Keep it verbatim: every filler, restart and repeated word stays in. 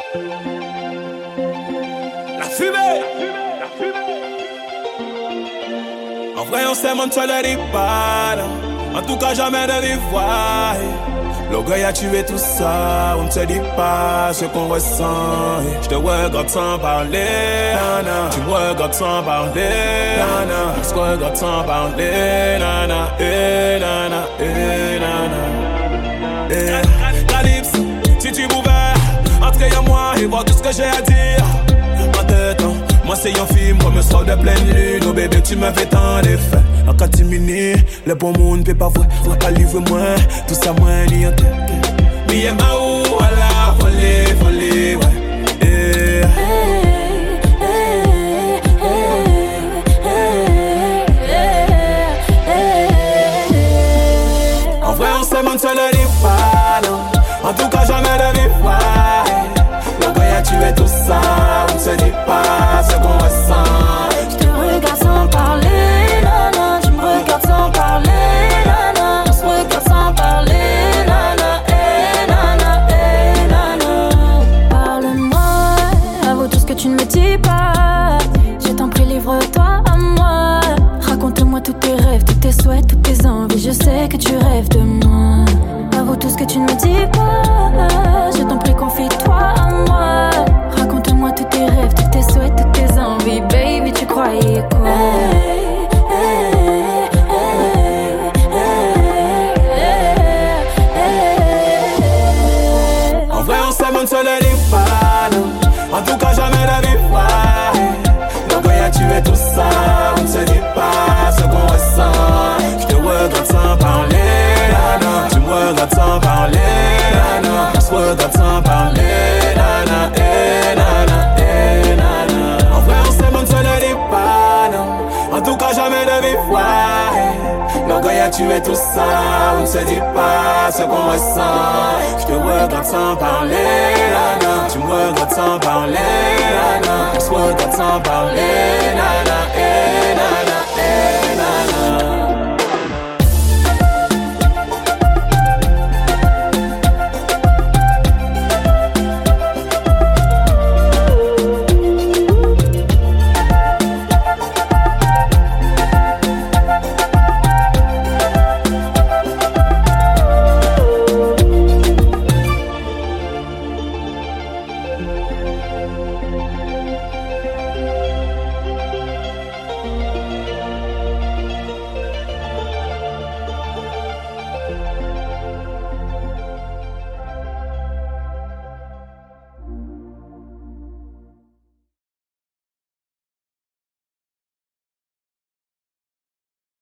La fumée, la fumée. En vrai, on s'aime, on ne se le dit pas, non. En tout cas, jamais de vivre. L'orgueil a tué tout ça, on ne se dit pas ce qu'on ressent. Je te regarde sans parler, nana. Tu me regardes sans parler, nana. Je te regarde sans parler, nana. Eh, nana, eh, nana. Eh, Calypso, si tu pouvais entrer en moi et voir tout ce que j'ai à dire. En tête, moi c'est un film comme un soir de pleine lune. Oh bébé, tu me fais tant d'effets. En catimini, le bon monde peut pas voir. Faut pas livrer moi, tout ça moi ni en tête. Mi et ma ou, voilà, volé, volé, ouais. Eh. En vrai, on s'aime, on ne se le dit pas, non. En tout cas, jamais de vivre. L'orgueil a tué tout ça, on ne se dit pas ce qu'on ressent. Je te regarde sans parler, nana. Tu me regardes sans parler, nana. On se regarde sans parler, nana. Eh, nana, eh, nana. Parle-moi, avoue tout ce que tu ne me dis pas. Je t'en prie, livre-toi à moi. Raconte-moi tous tes rêves, tous tes souhaits, toutes tes envies. Je sais que tu rêves de moi. Avoue tout ce que tu ne me dis pas. Je t'en prie, confie-toi à moi. Raconte-moi tous tes rêves, tous tes souhaits, toutes tes envies. Baby, tu croyais quoi? Hey, hey, hey, hey, hey. En vrai, on s'aime, on ne se le dit pas, non. En tout cas, jamais de vivre. L'orgueil a tué tout ça, on ne se dit pas ce qu'on ressent. Je te regarde sans parler, nana. Tu me regardes sans parler, nana. On se regarde sans parler, nana. Eh, nana, eh, nana. En vrai, on s'aime, on ne se le dit pas, non. En tout cas, jamais de vivre. L'orgueil a tué tout ça, on ne se dit pas ce qu'on ressent. Je te regarde sans parler, nana. Tu me regardes sans parler, nana. On se regarde sans parler, nana. Eh, nana.